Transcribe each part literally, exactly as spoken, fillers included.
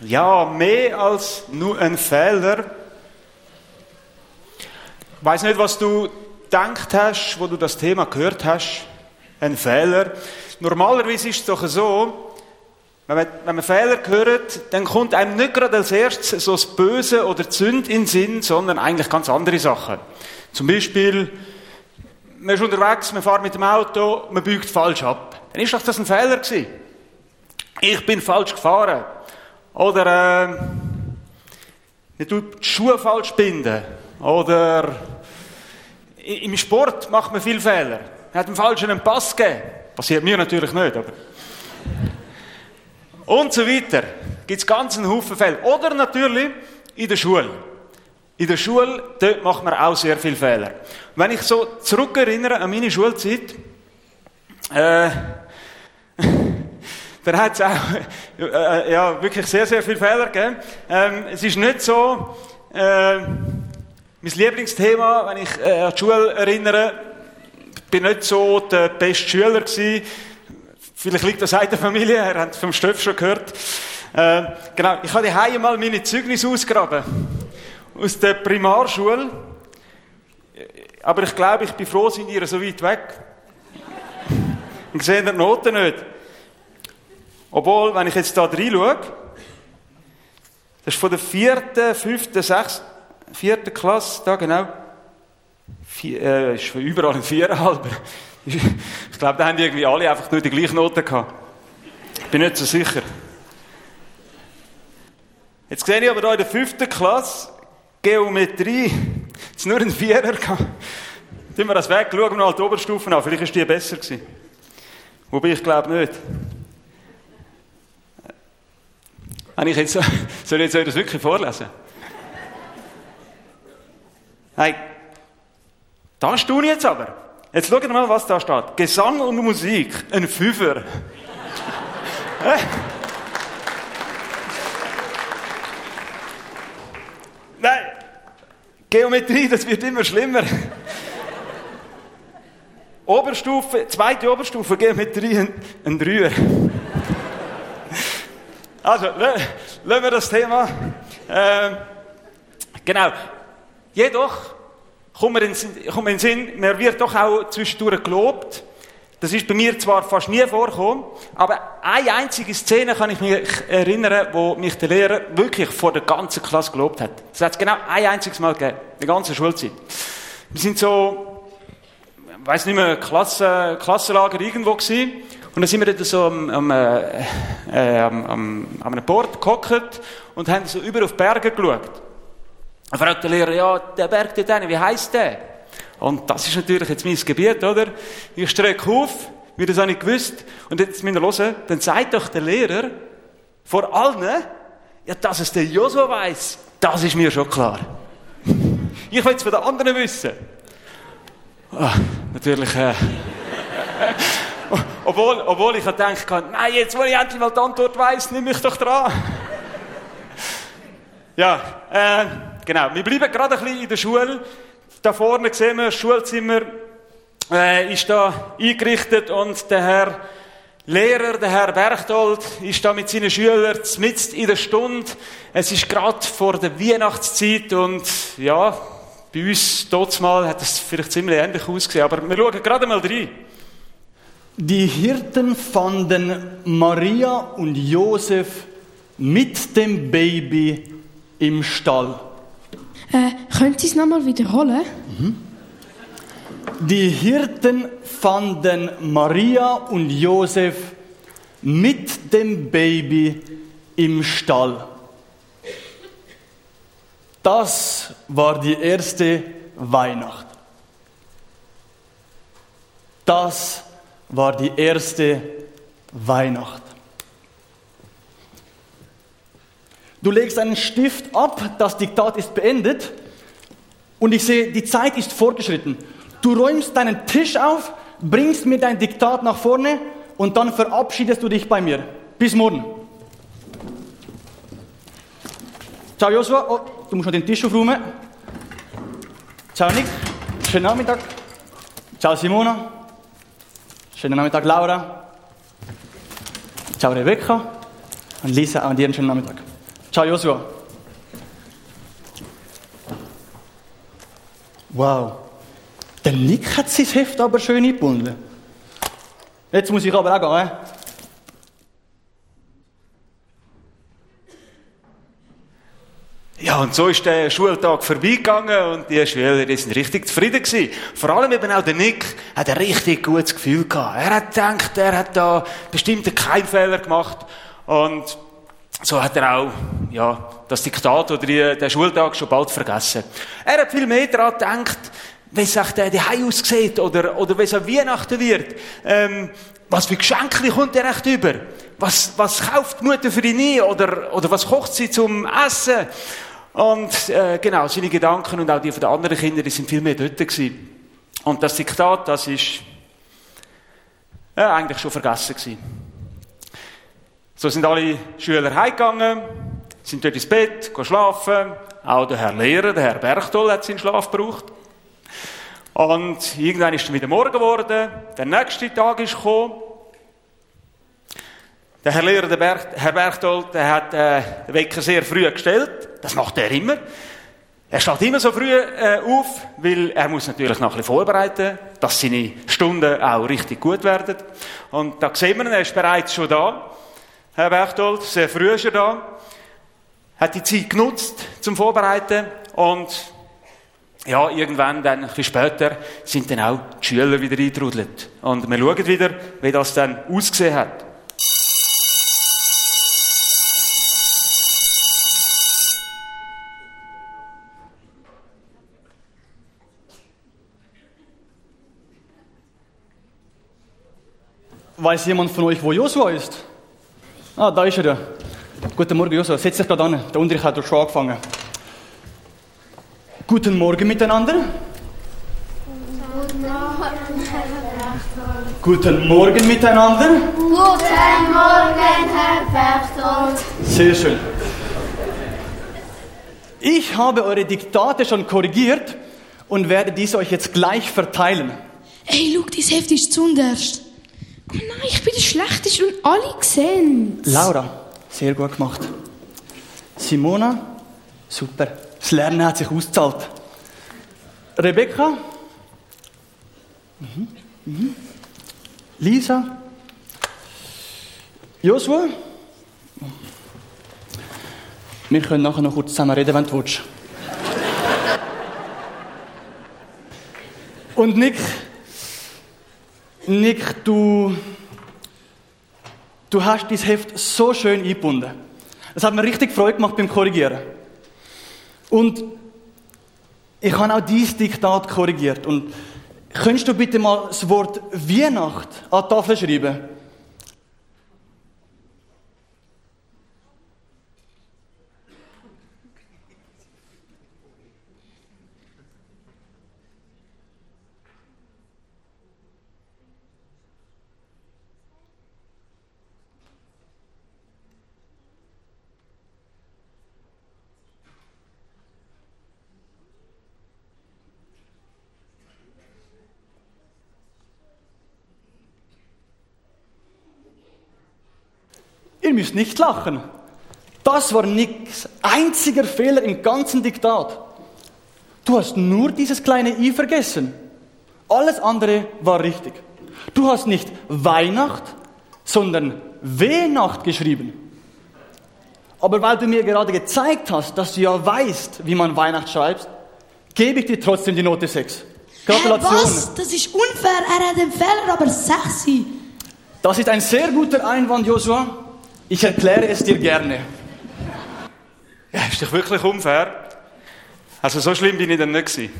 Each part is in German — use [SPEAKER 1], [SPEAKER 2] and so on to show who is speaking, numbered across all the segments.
[SPEAKER 1] Ja, mehr als nur ein Fehler. Ich weiss nicht, was du gedacht hast, wo du das Thema gehört hast. Ein Fehler. Normalerweise ist es doch so, wenn man, wenn man Fehler hört, dann kommt einem nicht gerade als erstes so das Böse oder die Sünde in den Sinn, sondern eigentlich ganz andere Sachen. Zum Beispiel, man ist unterwegs, man fährt mit dem Auto, man biegt falsch ab. Dann ist doch das ein Fehler gewesen. Ich bin falsch gefahren. Oder äh, man tut die Schuhe falsch binden. Oder im Sport macht man viele Fehler. Man hat einen falschen Pass gegeben. Passiert mir natürlich nicht, aber... Und so weiter. Gibt es ganz einen Haufen Fehler. Oder natürlich in der Schule. In der Schule, dort macht man auch sehr viele Fehler. Wenn ich so zurückerinnere an meine Schulzeit, äh, dann hat es auch äh, ja, wirklich sehr, sehr viele Fehler gegeben. Ähm, es ist nicht so, äh, mein Lieblingsthema, wenn ich äh, an die Schule erinnere, bin nicht so der beste Schüler gewesen. Vielleicht liegt das an der Familie, er hat vom Stöff schon gehört. Äh, genau, ich habe daheim mal meine Zeugnisse ausgegraben. Aus der Primarschule. Aber ich glaube, ich bin froh, sind ihr so weit weg. Und sehen die Noten nicht. Obwohl, wenn ich jetzt da reinschaue, das ist von der vierten, fünften, sechsten, vierten Klasse, da genau, vier, äh, ist überall ein Viererhalber. Ich glaube, da haben die irgendwie alle einfach nur die gleiche Note gehabt. Ich bin nicht so sicher. Jetzt sehe ich aber da in der fünften Klasse, Geometrie, jetzt nur ein Vierer gehabt. Tun wir das weg, schauen wir mal die Oberstufen an, vielleicht ist die besser gewesen. Wobei ich glaube nicht. Wenn ich jetzt, soll ich jetzt das wirklich vorlesen? Nein. Da staune ich jetzt aber. Jetzt schaut mal, was da steht. Gesang und Musik, ein Fünfer. Nein. Geometrie, das wird immer schlimmer. Oberstufe, zweite Oberstufe, Geometrie, ein, ein Dreier. Also, lassen wir das Thema. Ähm, genau. Jedoch kommt mir in den Sinn, man wird doch auch zwischendurch gelobt. Das ist bei mir zwar fast nie vorgekommen, aber eine einzige Szene kann ich mich erinnern, wo mich der Lehrer wirklich vor der ganzen Klasse gelobt hat. Das hat es genau ein einziges Mal gegeben, die ganze Schulzeit. Wir sind so, ich weiss nicht mehr, Klasse, Klassenlager irgendwo gewesen. Und dann sind wir dort so am, am, äh, äh, am, am, am einem Bord gehockt und haben so über auf die Berge geschaut. Dann fragt der Lehrer, ja, der Berg dort hinten, wie heisst der? Und das ist natürlich jetzt mein Gebiet, oder? Ich strecke auf, wie das auch nicht gewusst. Und jetzt müsst ihr hören, dann sagt doch der Lehrer vor allen, ja, dass es der Joshua weiss, das ist mir schon klar. Ich will es von den anderen wissen. Oh, natürlich, äh, obwohl, obwohl ich gedacht habe, nein, jetzt, wo ich endlich mal die Antwort weiss, nimm mich doch dran. Ja, äh, genau. Wir bleiben gerade ein bisschen in der Schule. Da vorne sehen wir, das Schulzimmer äh, ist da eingerichtet und der Herr Lehrer, der Herr Berchtold, ist da mit seinen Schülern mitten in der Stunde. Es ist gerade vor der Weihnachtszeit und ja, bei uns dort mal hat es vielleicht ziemlich ähnlich ausgesehen, aber wir schauen gerade mal rein.
[SPEAKER 2] Die Hirten fanden Maria und Josef mit dem Baby im Stall.
[SPEAKER 3] Äh, können Sie es nochmal wiederholen?
[SPEAKER 2] Mhm. Die Hirten fanden Maria und Josef mit dem Baby im Stall. Das war die erste Weihnacht. Das war die erste Weihnacht. Du legst einen Stift ab, das Diktat ist beendet und ich sehe, die Zeit ist fortgeschritten. Du räumst deinen Tisch auf, bringst mir dein Diktat nach vorne und dann verabschiedest du dich bei mir. Bis morgen. Ciao Joshua, oh, du musst noch den Tisch aufräumen. Ciao Nick, schönen Nachmittag. Ciao Simona, schönen Nachmittag Laura. Ciao Rebecca und Lisa, auch dir einen schönen Nachmittag. Ciao Joshua. Wow. Der Nick hat sein Heft aber schön eingebunden. Jetzt muss ich aber auch gehen. He?
[SPEAKER 1] Ja, und so ist der Schultag vorbeigegangen und die Schüler, die sind richtig zufrieden gewesen. Vor allem eben auch der Nick hat ein richtig gutes Gefühl gehabt. Er hat gedacht, er hat da bestimmte Keimfehler gemacht und so hat er auch, ja, das Diktat oder die, den Schultag schon bald vergessen. Er hat viel mehr daran gedacht, wie es echt die Heim aussieht oder, oder wie es an Weihnachten wird. Ähm, was für Geschenke kommt er echt über? Was, was kauft die Mutter für ihn ein? Oder, oder was kocht sie zum Essen? Und äh, genau, seine Gedanken und auch die von den anderen Kindern, die sind viel mehr dort gewesen. Und das Diktat, das ist äh, eigentlich schon vergessen gewesen. So sind alle Schüler heimgegangen, sind dort ins Bett, gehen schlafen. Auch der Herr Lehrer, der Herr Berchtold, hat seinen Schlaf gebraucht. Und irgendwann ist dann wieder Morgen geworden, der nächste Tag ist gekommen. Der Herr Lehrer, der Berch, Herr Berchtold, der hat äh, den Wecker sehr früh gestellt. Das macht er immer. Er steht immer so früh äh, auf, weil er muss natürlich noch ein bisschen vorbereiten, dass seine Stunden auch richtig gut werden. Und da sehen wir ihn, er ist bereits schon da. Herr Berchtold, sehr früh ist er da. Hat die Zeit genutzt zum Vorbereiten und ja, irgendwann, dann, ein bisschen später, sind dann auch die Schüler wieder eingetrudelt. Und wir schauen wieder, wie das dann ausgesehen hat.
[SPEAKER 2] Weiß jemand von euch, wo Joshua ist? Ah, da ist er ja. Guten Morgen, Joshua. Setz dich gerade an. Der Unterricht hat schon angefangen. Guten Morgen miteinander.
[SPEAKER 4] Guten Morgen, Herr Berchtold.
[SPEAKER 2] Guten Morgen miteinander.
[SPEAKER 4] Guten Morgen, Herr Berchtold.
[SPEAKER 2] Sehr schön. Ich habe eure Diktate schon korrigiert und werde diese euch jetzt gleich verteilen.
[SPEAKER 3] Hey, schau, dein Heft ist zunderst. Oh nein, ich bin der Schlechteste und alle sehen es.
[SPEAKER 2] Laura, sehr gut gemacht. Simona, super. Das Lernen hat sich ausgezahlt. Rebecca, mhm. Mhm. Lisa, Joshua. Wir können nachher noch kurz zusammen reden, wenn du willst. Und Nick, Nick, du, du hast dein Heft so schön eingebunden. Es hat mir richtig Freude gemacht beim Korrigieren. Und ich habe auch dieses Diktat korrigiert. Und könntest du bitte mal das Wort Weihnacht an die Tafel schreiben? Ihr müsst nicht lachen. Das war Nicks einziger Fehler im ganzen Diktat. Du hast nur dieses kleine I vergessen. Alles andere war richtig. Du hast nicht Weihnacht, sondern Weihnacht geschrieben. Aber weil du mir gerade gezeigt hast, dass du ja weißt, wie man Weihnacht schreibt, gebe ich dir trotzdem die Note sechs. Gratulation.
[SPEAKER 3] Hey, was? Das ist unfair. Er hat den Fehler aber sechs.
[SPEAKER 2] Das ist ein sehr guter Einwand, Joshua. Ich erkläre es dir gerne.
[SPEAKER 1] Ja, ist doch wirklich unfair. Also so schlimm bin ich dann nicht gewesen.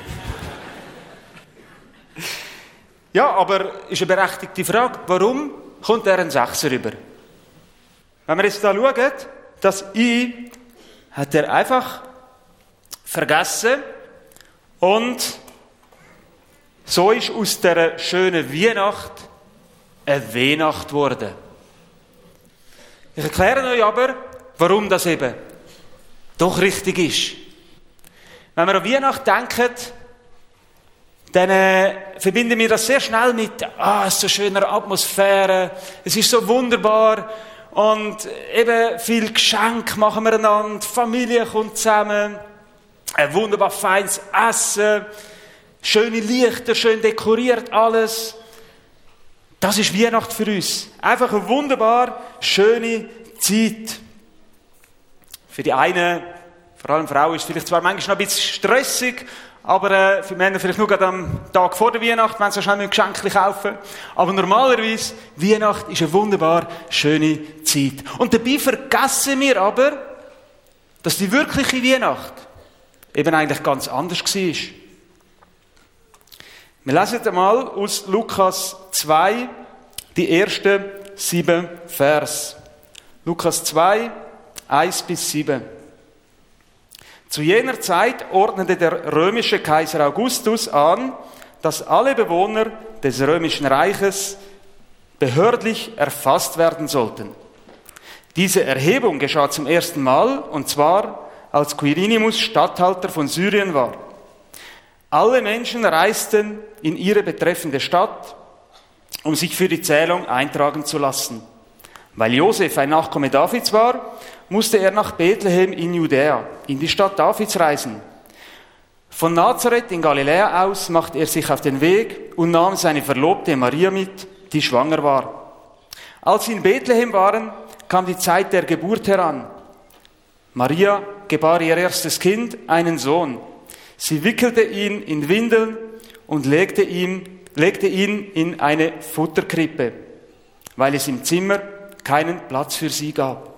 [SPEAKER 1] Ja, aber ist eine berechtigte Frage. Warum kommt er einen Sechser rüber? Wenn wir jetzt da schauen, das I hat er einfach vergessen und so ist aus dieser schönen Weihnacht eine Weihnacht geworden. Ich erkläre euch aber, warum das eben doch richtig ist. Wenn wir an Weihnachten denken, dann äh, verbinden wir das sehr schnell mit, ah, es ist so schöner Atmosphäre, es ist so wunderbar Und eben viel Geschenk machen wir einander, die Familie kommt zusammen, ein wunderbar feines Essen, schöne Lichter, schön dekoriert alles. Das ist Weihnachten für uns. Einfach eine wunderbar schöne Zeit. Für die einen, vor allem Frauen, ist es vielleicht zwar manchmal noch ein bisschen stressig, aber äh, für Männer vielleicht nur gerade am Tag vor der Weihnacht, wenn sie schnell Geschenke kaufen. Aber normalerweise, Weihnacht ist eine wunderbar schöne Zeit. Und dabei vergessen wir aber, dass die wirkliche Weihnacht eben eigentlich ganz anders war. Wir lesen einmal aus Lukas zwei die ersten sieben Vers. Lukas zwei, eins bis sieben. Zu jener Zeit ordnete der römische Kaiser Augustus an, dass alle Bewohner des römischen Reiches behördlich erfasst werden sollten. Diese Erhebung geschah zum ersten Mal, und zwar als Quirinius Statthalter von Syrien war. Alle Menschen reisten in ihre betreffende Stadt, um sich für die Zählung eintragen zu lassen. Weil Josef ein Nachkomme Davids war, musste er nach Bethlehem in Judäa, in die Stadt Davids reisen. Von Nazareth in Galiläa aus machte er sich auf den Weg und nahm seine Verlobte Maria mit, die schwanger war. Als sie in Bethlehem waren, kam die Zeit der Geburt heran. Maria gebar ihr erstes Kind, einen Sohn. Sie wickelte ihn in Windeln und legte ihn, legte ihn in eine Futterkrippe, weil es im Zimmer keinen Platz für sie gab.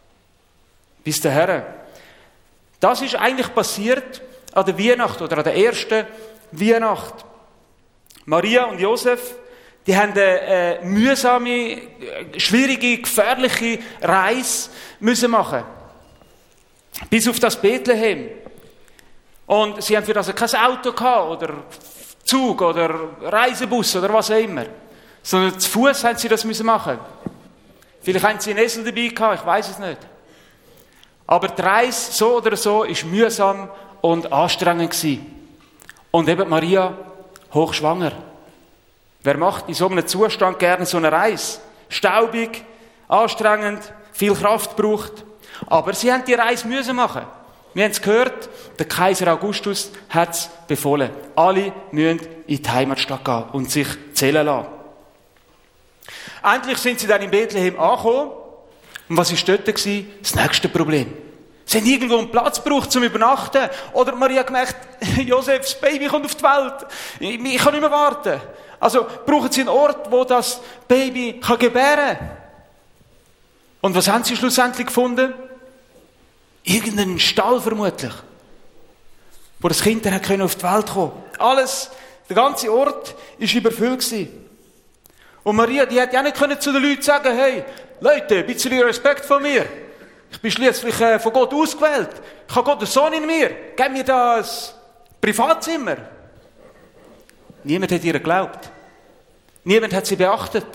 [SPEAKER 1] Bis der Herr. Das ist eigentlich passiert an der Weihnacht oder an der ersten Weihnacht. Maria und Josef, die haben eine äh, mühsame, schwierige, gefährliche Reise müssen machen. Bis auf das Bethlehem. Und sie haben für das kein Auto gehabt, oder Zug, oder Reisebus, oder was auch immer. Sondern zu Fuß haben sie das müssen machen. Vielleicht haben sie einen Esel dabei gehabt, ich weiß es nicht. Aber die Reise, so oder so, ist mühsam und anstrengend gewesen. Und eben Maria, hochschwanger. Wer macht in so einem Zustand gerne so eine Reise? Staubig, anstrengend, viel Kraft braucht. Aber sie haben die Reise müssen machen. Wir haben es gehört, der Kaiser Augustus hat es befohlen. Alle müssen in die Heimatstadt gehen und sich zählen lassen. Endlich sind sie dann in Bethlehem angekommen. Und was war dort? Das nächste Problem. Sie haben irgendwo einen Platz gebraucht zum Übernachten. Oder Maria hat gemerkt, Josef, das Baby kommt auf die Welt. Ich, ich kann nicht mehr warten. Also brauchen sie einen Ort, wo das Baby kann gebären kann. Und was haben sie schlussendlich gefunden? Irgendeinen Stall vermutlich. Wo das Kind dann auf die Welt kommen konnte. Alles, der ganze Ort war überfüllt gewesen. Und Maria, die hätte ja nicht können zu den Leuten sagen, hey, Leute, ein bisschen Respekt von mir. Ich bin schließlich äh, von Gott ausgewählt. Ich habe Gott einen Sohn in mir. Gib mir das Privatzimmer. Niemand hat ihr geglaubt. Niemand hat sie beachtet.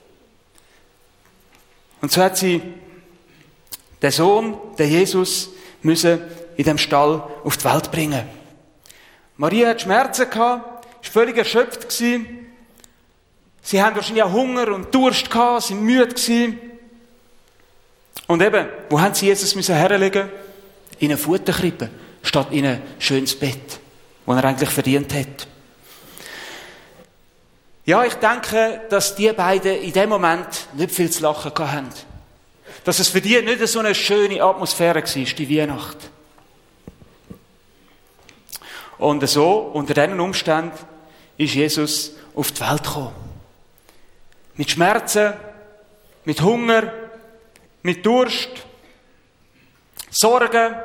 [SPEAKER 1] Und so hat sie den Sohn, den Jesus, müssen in dem Stall auf die Welt bringen. Maria hat Schmerzen gehabt, war völlig erschöpft gewesen. Sie haben wahrscheinlich auch Hunger und Durst gehabt, sind müde gewesen. Und eben, wo haben sie Jesus müssen herlegen? In eine Futterkrippe, statt in ein schönes Bett, das er eigentlich verdient hat. Ja, ich denke, dass die beiden in dem Moment nicht viel zu lachen hatten. Dass es für die nicht so eine schöne Atmosphäre war, die Weihnacht. Und so, unter diesen Umständen, ist Jesus auf die Welt gekommen. Mit Schmerzen, mit Hunger, mit Durst, Sorgen,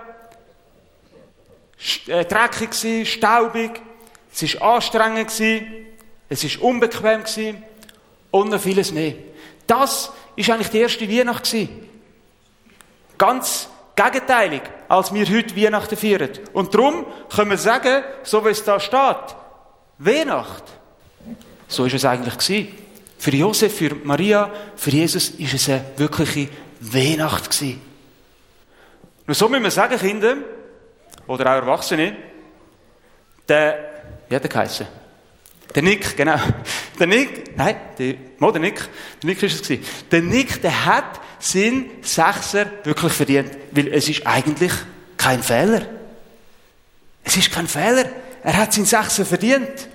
[SPEAKER 1] äh, dreckig gewesen, staubig, es war anstrengend gewesen, es war unbequem gewesen und noch vieles mehr. Das war eigentlich die erste Weihnacht gewesen. Ganz gegenteilig, als wir heute Weihnachten feiern. Und darum können wir sagen, so wie es da steht, Weihnacht. So war es eigentlich gewesen. Für Josef, für Maria, für Jesus war es eine wirkliche Weihnacht gewesen. Nur so müssen wir sagen, Kinder, oder auch Erwachsene, der, wie hat der geheissen? Der Nick, genau. Der Nick, nein, der, oh, der Nick, der Nick war es gewesen. Der Nick, der hat seinen Sechser wirklich verdient. Weil es ist eigentlich kein Fehler. Es ist kein Fehler. Er hat seinen Sechser verdient.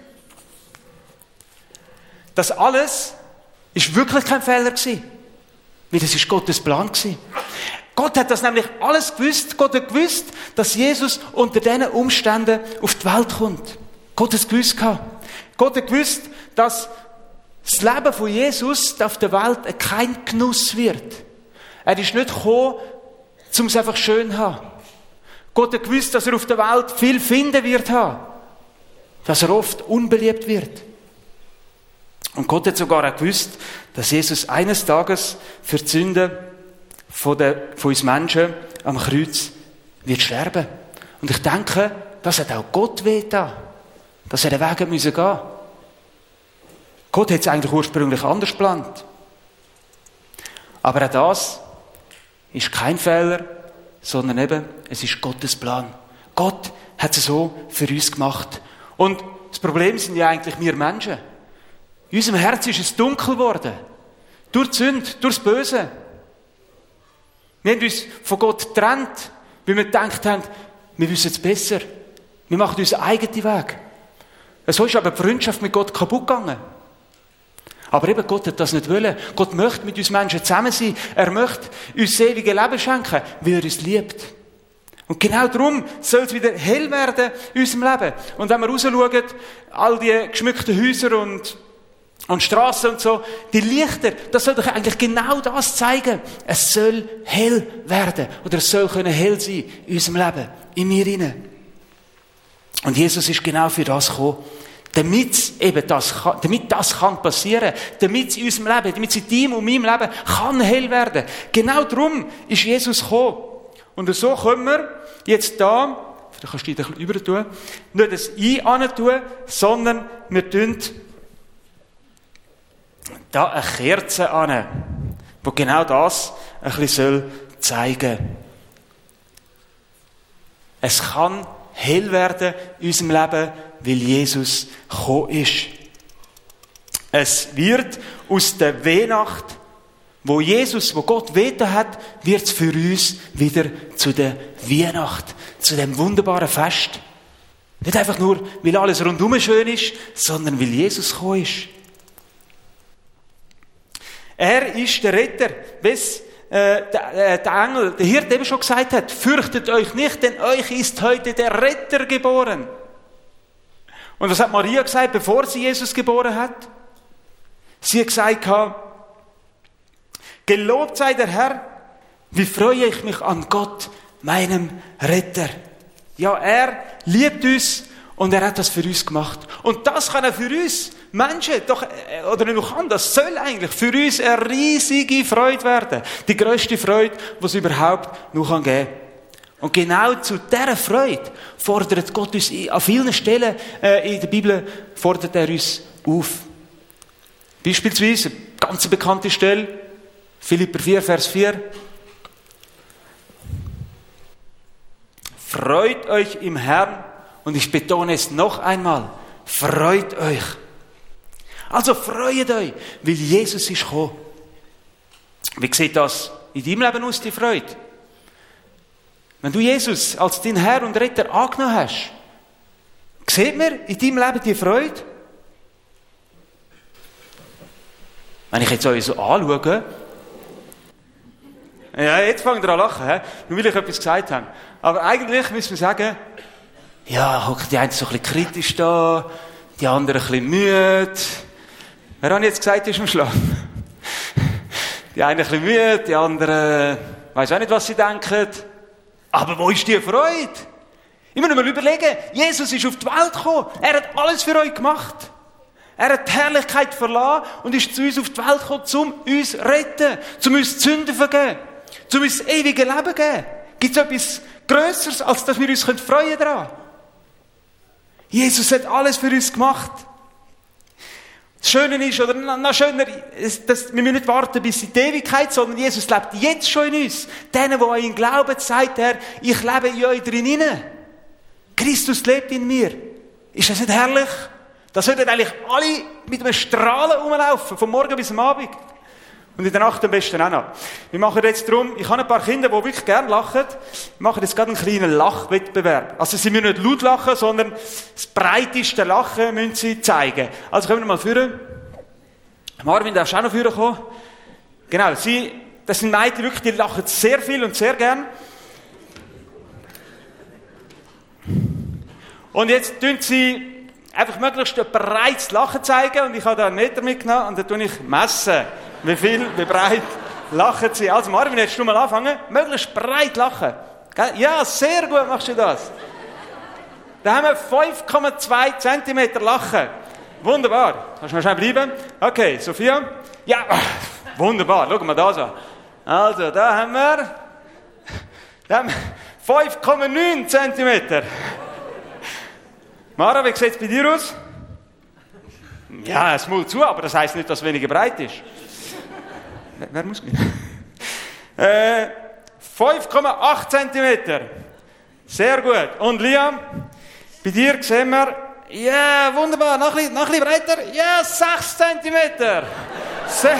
[SPEAKER 1] Das alles ist wirklich kein Fehler gewesen. Weil das ist Gottes Plan gewesen. Gott hat das nämlich alles gewusst. Gott hat gewusst, dass Jesus unter diesen Umständen auf die Welt kommt. Gott hat es gewusst gehabt. Gott hat gewusst, dass das Leben von Jesus auf der Welt kein Genuss wird. Er ist nicht gekommen, um es einfach schön zu haben. Gott hat gewusst, dass er auf der Welt viel finden wird haben. Dass er oft unbeliebt wird. Und Gott hat sogar auch gewusst, dass Jesus eines Tages für die Sünden von, der, von uns Menschen am Kreuz wird sterben. Und ich denke, das hat auch Gott wehgetan, dass er den Weg gehen müssen. Gott hat es eigentlich ursprünglich anders geplant. Aber auch das ist kein Fehler, sondern eben, es ist Gottes Plan. Gott hat es so für uns gemacht. Und das Problem sind ja eigentlich wir Menschen. In unserem Herz ist es dunkel geworden. Durch die Sünde, durch das Böse. Wir haben uns von Gott getrennt, weil wir gedacht haben, wir wissen es besser. Wir machen unseren eigenen Weg. So ist aber die Freundschaft mit Gott kaputt gegangen. Aber eben, Gott hat das nicht wollen. Gott möchte mit uns Menschen zusammen sein. Er möchte uns das ewige Leben schenken, weil er uns liebt. Und genau darum soll es wieder hell werden in unserem Leben. Und wenn wir rausschauen, all die geschmückten Häuser und, und Strassen und so, die Lichter, das soll doch eigentlich genau das zeigen. Es soll hell werden. Oder es soll können hell sein in unserem Leben, in mir hinein. Und Jesus ist genau für das gekommen. Damit eben das, damit das kann passieren, damit es in unserem Leben, damit es in deinem und meinem Leben kann hell werden. Genau darum ist Jesus gekommen. Und so können wir jetzt da, da kannst du dich ein bisschen über tun, nicht das I an tun, sondern wir tun da eine Kerze an, die genau das ein bisschen zeigen soll. Es kann hell werden in unserem Leben, weil Jesus gekommen ist. Es wird aus der Weihnacht, wo Jesus, wo Gott weten hat, wird es für uns wieder zu der Weihnacht, zu dem wunderbaren Fest. Nicht einfach nur, weil alles rundum schön ist, sondern weil Jesus gekommen ist. Er ist der Retter, bis äh, der, äh, der Engel, der Hirte eben schon gesagt hat, fürchtet euch nicht, denn euch ist heute der Retter geboren. Und was hat Maria gesagt, bevor sie Jesus geboren hat? Sie hat gesagt, gelobt sei der Herr, wie freue ich mich an Gott, meinem Retter. Ja, er liebt uns und er hat das für uns gemacht. Und das kann er für uns Menschen, doch, oder nicht nur kann, das soll eigentlich für uns eine riesige Freude werden. Die grösste Freude, die es überhaupt noch geben kann. Und genau zu dieser Freude fordert Gott uns an vielen Stellen äh, in der Bibel fordert er uns auf. Beispielsweise, eine ganz bekannte Stelle, Philipper vier, Vers vier. Freut euch im Herrn, und ich betone es noch einmal, freut euch. Also freut euch, weil Jesus ist gekommen. Wie sieht das in deinem Leben aus, die Freude? Wenn du Jesus als dein Herr und Retter angenommen hast, sieht man in deinem Leben die Freude? Wenn ich jetzt euch so anschaue, ja, jetzt fangt ihr an lachen, he? Nur will ich etwas gesagt haben. Aber eigentlich müssen wir sagen, ja, hocken die einen so ein bisschen kritisch da, die anderen ein bisschen müde. Wer hat jetzt gesagt, ist am Schlafen? Die einen ein bisschen müde, die anderen weiss auch nicht, was sie denken. Aber wo ist die Freude? Ich muss mir überlegen, Jesus ist auf die Welt gekommen. Er hat alles für euch gemacht. Er hat die Herrlichkeit verlassen und ist zu uns auf die Welt gekommen, um uns zu retten, um uns die Sünden zu vergeben, um uns das ewige Leben zu geben. Gibt es etwas Grösseres, als dass wir uns freuen daran? Jesus hat alles für uns gemacht. Das Schöne ist, oder noch schöner, dass wir müssen nicht warten bis in die Ewigkeit, sondern Jesus lebt jetzt schon in uns. Denen, die an ihn glauben, sagt er, ich lebe in euch drin. Christus lebt in mir. Ist das nicht herrlich? Da sollten eigentlich alle mit einem Strahlen rumlaufen, vom Morgen bis am Abend. Und in der Nacht am besten auch noch. Wir machen jetzt darum, ich habe ein paar Kinder, die wirklich gerne lachen. Wir machen jetzt gerade einen kleinen Lachwettbewerb. Also sie müssen nicht laut lachen, sondern das breiteste Lachen müssen sie zeigen. Also kommen wir mal führen. Marvin, darfst du auch noch führen kommen? Genau, sie, das sind Mädchen wirklich, die lachen sehr viel und sehr gern. Und jetzt tun sie einfach möglichst ein breites Lachen zeigen. Und ich habe da einen Meter mitgenommen und dann tue ich messen, wie viel, wie breit lachen sie. Also Marvin, jetzt du mal anfangen. Möglichst breit lachen. Ja, sehr gut machst du das. Da haben wir fünf Komma zwei Zentimeter Lachen. Wunderbar. Kannst du mal schnell bleiben? Okay, Sophia. Ja, wunderbar. Schau mal da so. Also, da haben wir, da haben wir fünf Komma neun Zentimeter. Mara, wie sieht es bei dir aus? Ja, es muss zu, aber das heisst nicht, dass es weniger breit ist. Wer, wer muss gehen? äh, fünf Komma acht Zentimeter. Sehr gut. Und Liam, bei dir sehen wir, ja, wunderbar, noch ein bisschen, noch ein bisschen breiter. Ja, sechs Zentimeter. Sehr,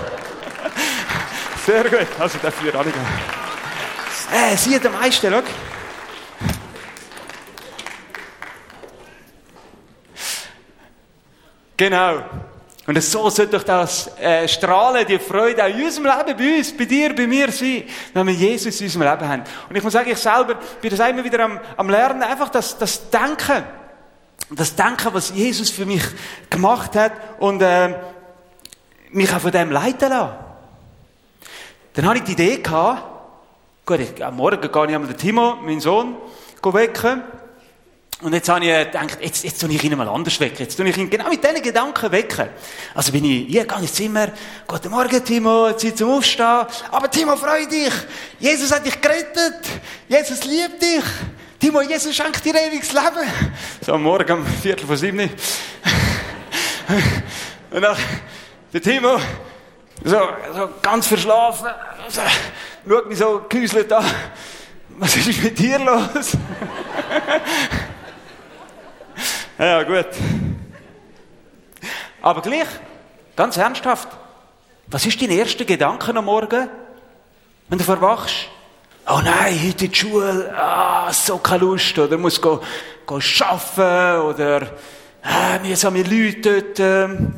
[SPEAKER 1] sehr gut. Also dafür alle gehen. Äh, sie hat am meisten, schau. Genau. Und so sollte doch das äh, Strahlen, die Freude auch in unserem Leben, bei uns, bei dir, bei mir sein, wenn wir Jesus in unserem Leben haben. Und ich muss sagen, ich selber bin das immer wieder am, am Lernen, einfach das, das Denken, das Denken, was Jesus für mich gemacht hat und äh, mich auch von dem leiten lassen. Dann hatte ich die Idee gehabt, gut, ich, am Morgen gehe ich einmal den Timo, meinen Sohn, wecken. Und jetzt habe ich gedacht, jetzt, jetzt tue ich ihn mal anders wecken. Jetzt tue ich ihn genau mit diesen Gedanken wecken. Also bin ich, hier, gehe ins Zimmer, guten Morgen, Timo, Zeit zum Aufstehen. Aber Timo, freu dich. Jesus hat dich gerettet. Jesus liebt dich. Timo, Jesus schenkt dir ewiges Leben. So am Morgen, um Viertel vor sieben. Und dann, der Timo, so, so ganz verschlafen, so, schaut mich so gehäuselt an. Was ist mit dir los? Ja, gut. Aber gleich, ganz ernsthaft, was ist dein erster Gedanke am Morgen, wenn du verwachst? Oh nein, heute in die Schule, ah, so keine Lust, oder muss go, go arbeiten, oder ah, mühsame Leute dort. Ähm.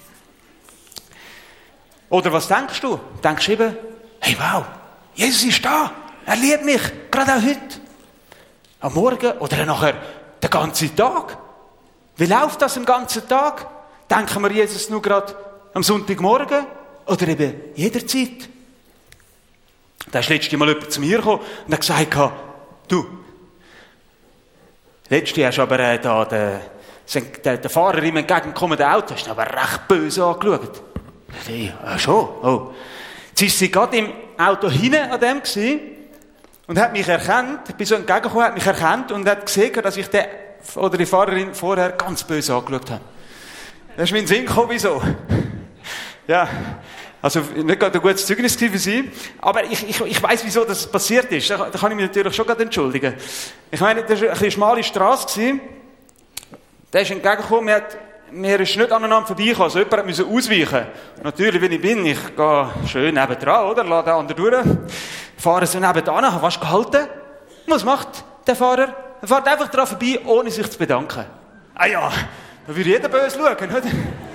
[SPEAKER 1] Oder was denkst du? Denkst du eben, hey wow, Jesus ist da, er liebt mich, gerade auch heute. Am Morgen oder nachher den ganzen Tag. Wie läuft das den ganzen Tag? Denken wir Jesus nur gerade am Sonntagmorgen oder eben jederzeit? Da ist letztes Mal jemand zu mir gekommen und hat gesagt, du, letztes Jahr hast du aber äh, da den, den, den Fahrer im entgegenkommenden Auto, hast du aber recht böse angeschaut. Ja, schon. Oh. Jetzt ist sie gerade im Auto hinten an dem gewesen und hat mich erkannt, ich bin so entgegengekommen, hat mich erkannt und hat gesehen, dass ich den oder die Fahrerin vorher ganz böse angeschaut habe. Das ist mein Sinn gekommen, wieso? Ja, also nicht gerade ein gutes Zeugnis für sie, aber ich, ich, ich weiss, wieso das passiert ist. Da, da kann ich mich natürlich schon gerade entschuldigen. Ich meine, das war eine schmale Straße. Der ist entgegengekommen, mir, hat, mir ist nicht aneinander vorbeigekommen, also jemand musste ausweichen. Und natürlich, wenn ich bin, ich gehe schön nebendran, oder? Lasse den anderen durch. Fahre so nebendran, habe fast gehalten. Was macht der Fahrer? Er fährt einfach daran vorbei, ohne sich zu bedanken. Ah ja, da würde jeder böse schauen, oder?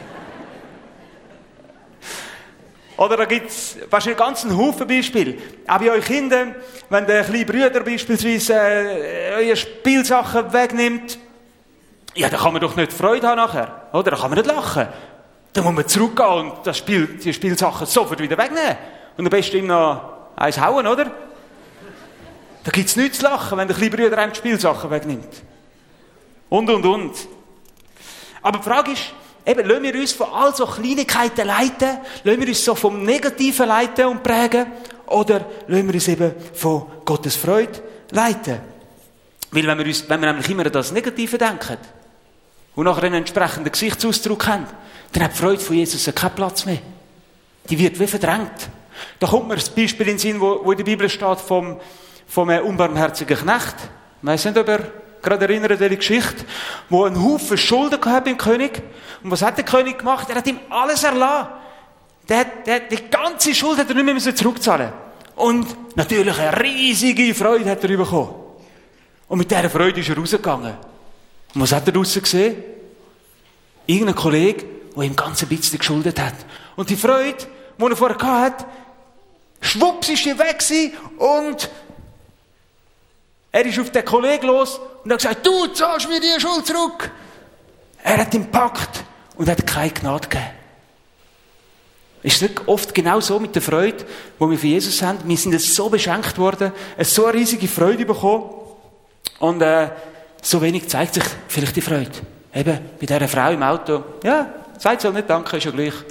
[SPEAKER 1] Oder da gibt es wahrscheinlich ganz einen Haufen Beispiele. Auch bei euch Kindern, wenn der kleine Bruder beispielsweise äh, eure Spielsachen wegnimmt, ja, da kann man doch nicht Freude haben nachher, oder? Da kann man nicht lachen. Da muss man zurückgehen und das Spiel, die Spielsachen sofort wieder wegnehmen. Und am besten ihm noch eins hauen, oder? Da gibt es nichts zu lachen, wenn der kleine Bruder einem die Spielsachen wegnimmt. Und, und, und. Aber die Frage ist, eben, lassen wir uns von all so Kleinigkeiten leiten? Lassen wir uns so vom Negativen leiten und prägen? Oder lassen wir uns eben von Gottes Freude leiten? Weil wenn wir, uns, wenn wir nämlich immer an das Negative denken und nachher einen entsprechenden Gesichtsausdruck haben, dann hat die Freude von Jesus keinen Platz mehr. Die wird wie verdrängt. Da kommt mir das Beispiel in den Sinn, wo, wo in der Bibel steht vom vom unbarmherzigen Knecht. Ich weiss nicht, ob ihr gerade erinnert an die Geschichte, wo einen Haufen Schulden gehabt beim König. Und was hat der König gemacht? Er hat ihm alles erlassen. der, der, die ganze Schuld hat er nicht mehr zurückzahlen. Und natürlich eine riesige Freude hat er bekommen. Und mit dieser Freude ist er rausgegangen. Und was hat er draussen gesehen? Irgendein Kollege, der ihm ganz ein bisschen geschuldet hat. Und die Freude, die er vorher hatte, schwupps ist die weg gewesen und er ist auf den Kollegen los und hat gesagt, du zahlst mir die Schuld zurück. Er hat ihn gepackt und hat keine Gnade gegeben. Ist es nicht oft genau so mit der Freude, die wir für Jesus haben? Wir sind jetzt so beschenkt worden, eine so riesige Freude bekommen und äh, so wenig zeigt sich vielleicht die Freude. Eben, bei dieser Frau im Auto, ja, sagt soll nicht danke, ist ja gleich.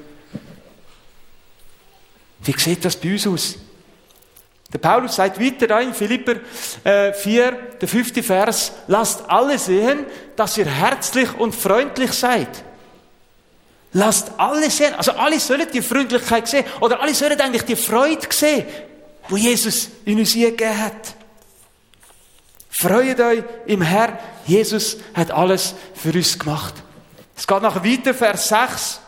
[SPEAKER 1] Wie sieht das bei uns aus? Der Paulus sagt weiter da in Philipper äh, vier, der fünfte Vers, lasst alle sehen, dass ihr herzlich und freundlich seid. Lasst alle sehen, also alle sollen die Freundlichkeit sehen, oder alle sollen eigentlich die Freude sehen, die Jesus in uns gegeben hat. Freut euch im Herrn, Jesus hat alles für uns gemacht. Es geht nachher weiter, Vers sechs.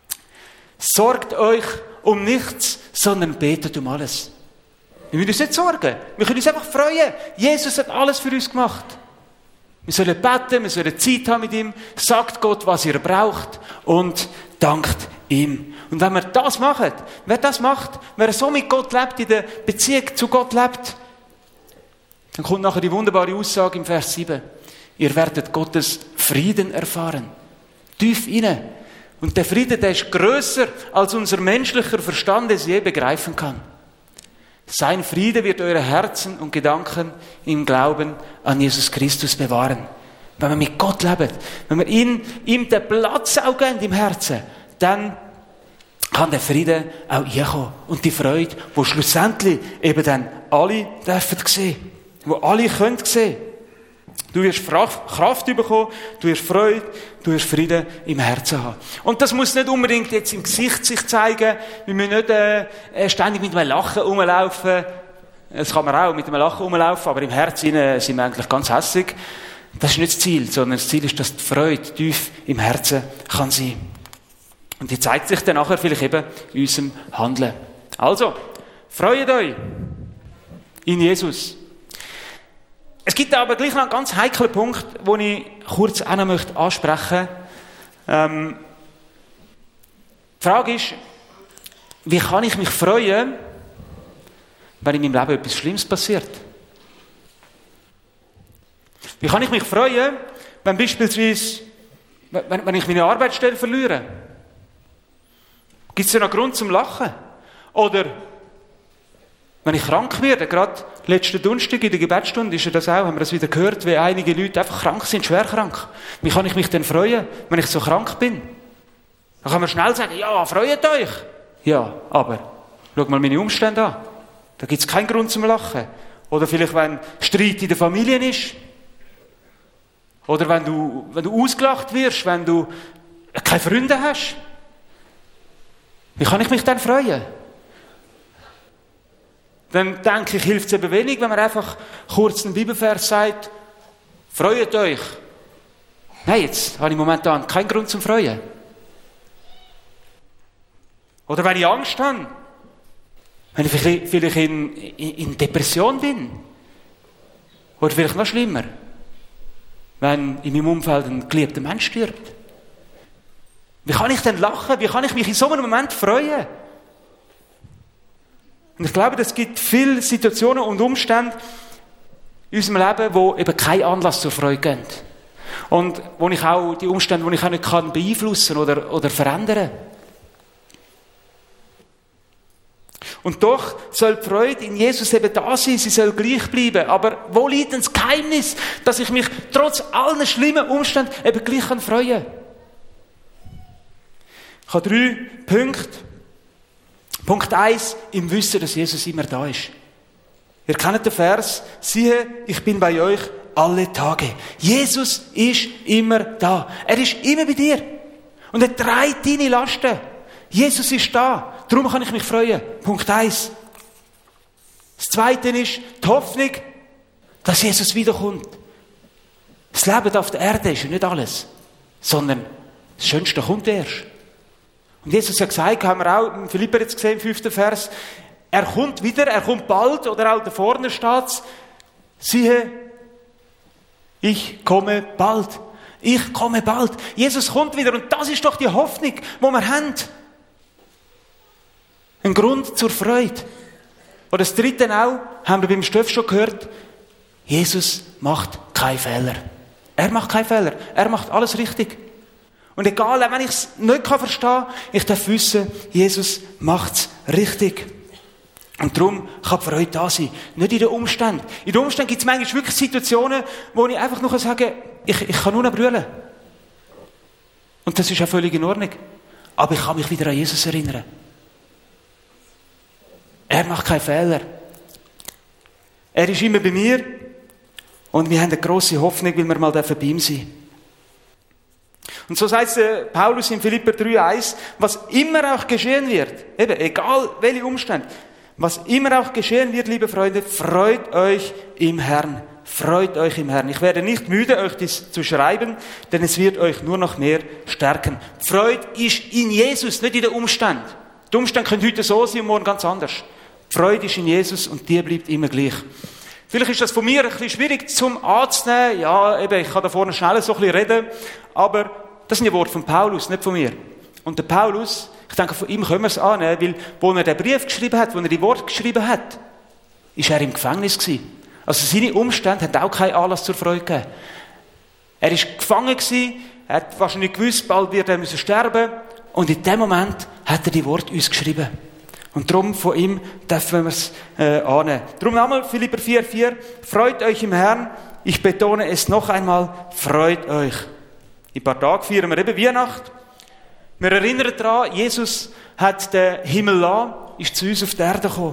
[SPEAKER 1] Sorgt euch um nichts, sondern betet um alles. Wir müssen uns nicht sorgen. Wir können uns einfach freuen. Jesus hat alles für uns gemacht. Wir sollen beten, wir sollen Zeit haben mit ihm. Sagt Gott, was ihr braucht und dankt ihm. Und wenn wir das machen, wer das macht, wer so mit Gott lebt, in der Beziehung zu Gott lebt, dann kommt nachher die wunderbare Aussage im Vers sieben. Ihr werdet Gottes Frieden erfahren. Tief inne. Und der Frieden, der ist grösser, als unser menschlicher Verstand es je begreifen kann. Sein Friede wird eure Herzen und Gedanken im Glauben an Jesus Christus bewahren. Wenn wir mit Gott leben, wenn wir ihn, ihm den Platz auch geben im Herzen, dann kann der Friede auch einkommen. Und die Freude, die schlussendlich eben dann alle dürfen sehen. Wo alle können sehen. Du wirst Kraft bekommen, du wirst Freude, du wirst Frieden im Herzen haben. Und das muss nicht unbedingt jetzt im Gesicht sich zeigen. Wir müssen nicht äh, ständig mit einem Lachen rumlaufen. Das kann man auch mit einem Lachen rumlaufen, aber im Herzen sind wir eigentlich ganz hässig. Das ist nicht das Ziel, sondern das Ziel ist, dass die Freude tief im Herzen kann sein. Und die zeigt sich dann nachher vielleicht eben in unserem Handeln. Also, freut euch in Jesus. Es gibt aber gleich noch einen ganz heiklen Punkt, den ich kurz auch noch möchte ansprechen möchte. Ähm, die Frage ist, wie kann ich mich freuen, wenn in meinem Leben etwas Schlimmes passiert? Wie kann ich mich freuen, wenn beispielsweise, wenn, wenn ich meine Arbeitsstelle verliere? Gibt es da noch Grund zum Lachen? Oder wenn ich krank werde, gerade letzten Donnerstag in der Gebetsstunde ist ja das auch, haben wir das wieder gehört, wie einige Leute einfach krank sind, schwer krank. Wie kann ich mich denn freuen, wenn ich so krank bin? Dann kann man schnell sagen, ja, freut euch. Ja, aber schau mal meine Umstände an. Da gibt es keinen Grund zum Lachen. Oder vielleicht, wenn Streit in der Familie ist. Oder wenn du, wenn du ausgelacht wirst, wenn du keine Freunde hast. Wie kann ich mich dann freuen? Dann denke ich, hilft es eben wenig, wenn man einfach kurz einen Bibelvers sagt, freut euch. Nein, jetzt habe ich momentan keinen Grund zum Freuen. Oder wenn ich Angst habe, wenn ich vielleicht in, in, in Depression bin. Oder vielleicht noch schlimmer, wenn in meinem Umfeld ein geliebter Mensch stirbt. Wie kann ich denn lachen? Wie kann ich mich in so einem Moment freuen? Und ich glaube, es gibt viele Situationen und Umstände in unserem Leben, wo eben kein Anlass zur Freude geben. Und wo ich auch die Umstände, wo ich auch nicht kann beeinflussen oder, oder verändern. Und doch soll die Freude in Jesus eben da sein, sie soll gleich bleiben. Aber wo liegt denn das Geheimnis, dass ich mich trotz allen schlimmen Umständen eben gleich kann freuen? Ich habe drei Punkte. Punkt eins, im Wissen, dass Jesus immer da ist. Ihr kennt den Vers, siehe, ich bin bei euch alle Tage. Jesus ist immer da. Er ist immer bei dir. Und er trägt deine Lasten. Jesus ist da. Darum kann ich mich freuen. Punkt eins. Das Zweite ist die Hoffnung, dass Jesus wiederkommt. Das Leben auf der Erde ist ja nicht alles, sondern das Schönste kommt erst. Und Jesus hat gesagt, haben wir auch im Philipper jetzt gesehen, im fünften Vers, er kommt wieder, er kommt bald, oder auch da vorne steht's, siehe, ich komme bald. Ich komme bald. Jesus kommt wieder. Und das ist doch die Hoffnung, die wir haben. Ein Grund zur Freude. Und das Dritte auch, haben wir beim Steff schon gehört, Jesus macht keine Fehler. Er macht keine Fehler. Er macht alles richtig. Und egal, wenn ich es nicht verstehen kann, ich darf wissen, Jesus macht es richtig. Und darum kann die Freude da sein. Nicht in den Umständen. In den Umständen gibt es manchmal wirklich Situationen, wo ich einfach nur sagen kann, ich, ich kann nur noch brüllen. Und das ist auch völlig in Ordnung. Aber ich kann mich wieder an Jesus erinnern. Er macht keine Fehler. Er ist immer bei mir. Und wir haben eine grosse Hoffnung, weil wir mal bei ihm sein dürfen. Und so sagt es Paulus in Philipper drei eins, was immer auch geschehen wird, eben, egal welche Umstände, was immer auch geschehen wird, liebe Freunde, freut euch im Herrn. Freut euch im Herrn. Ich werde nicht müde, euch das zu schreiben, denn es wird euch nur noch mehr stärken. Freude ist in Jesus, nicht in den Umständen. Die Umstände können heute so sein und morgen ganz anders. Freude ist in Jesus und die bleibt immer gleich. Vielleicht ist das von mir ein bisschen schwierig zum anzunehmen. Ja, eben, ich kann da vorne schnell so ein bisschen reden. Aber das sind die Worte von Paulus, nicht von mir. Und der Paulus, ich denke, von ihm können wir es annehmen, weil, wo er den Brief geschrieben hat, wo er die Worte geschrieben hat, ist er im Gefängnis gewesen. Also seine Umstände haben auch keinen Anlass zur Freude gegeben. Er ist gefangen gewesen, er hat wahrscheinlich gewusst, bald wird er müssen sterben. Und in dem Moment hat er die Worte uns geschrieben. Und darum von ihm dürfen wir es äh, annehmen. Darum nochmal Philipper vier vier, freut euch im Herrn. Ich betone es noch einmal, freut euch. In ein paar Tagen feiern wir eben Weihnacht. Wir erinnern daran, Jesus hat den Himmel gelassen, ist zu uns auf die Erde gekommen.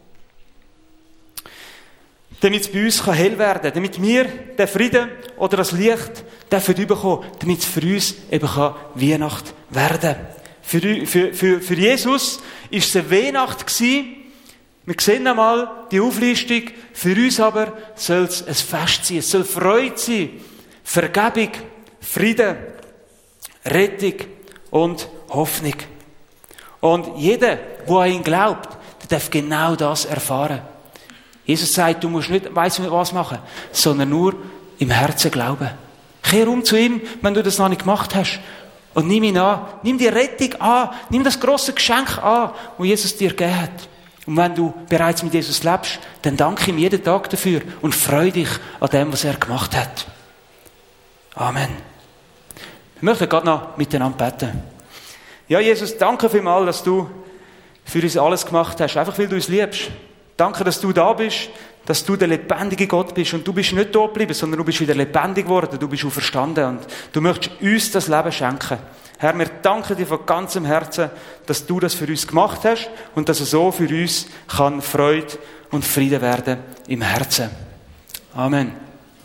[SPEAKER 1] Damit es bei uns hell werden kann, damit wir den Frieden oder das Licht dürfen bekommen, damit es für uns eben Weihnacht werden kann. Für, für, für, für Jesus war es eine Weihnacht gewesen. Wir sehen einmal die Auflistung. Für uns aber soll es ein Fest sein. Es soll Freude sein. Vergebung, Frieden, Rettung und Hoffnung. Und jeder, der an ihn glaubt, der darf genau das erfahren. Jesus sagt, du musst nicht weiss nicht was machen, sondern nur im Herzen glauben. Kehr um zu ihm, wenn du das noch nicht gemacht hast. Und nimm ihn an. Nimm die Rettung an. Nimm das grosse Geschenk an, das Jesus dir gegeben hat. Und wenn du bereits mit Jesus lebst, dann danke ihm jeden Tag dafür und freu dich an dem, was er gemacht hat. Amen. Wir möchten gerade noch miteinander beten. Ja, Jesus, danke vielmals, dass du für uns alles gemacht hast. Einfach, weil du uns liebst. Danke, dass du da bist, dass du der lebendige Gott bist. Und du bist nicht tot geblieben, sondern du bist wieder lebendig geworden. Du bist auferstanden. Und du möchtest uns das Leben schenken. Herr, wir danken dir von ganzem Herzen, dass du das für uns gemacht hast und dass es so für uns kann Freude und Frieden werden im Herzen. Amen.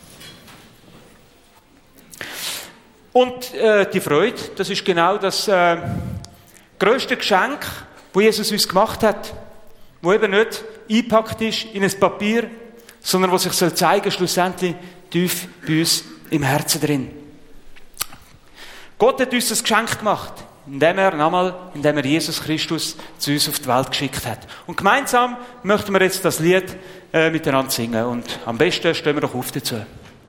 [SPEAKER 1] Und äh, die Freude, das ist genau das äh, grösste Geschenk, das Jesus uns gemacht hat, wo eben nicht eingepackt ist in ein Papier, sondern was sich soll zeigen, schlussendlich tief bei uns im Herzen drin. Gott hat uns das Geschenk gemacht, indem er, nochmal, indem er Jesus Christus zu uns auf die Welt geschickt hat. Und gemeinsam möchten wir jetzt das Lied äh, miteinander singen. Und am besten stehen wir doch auf dazu.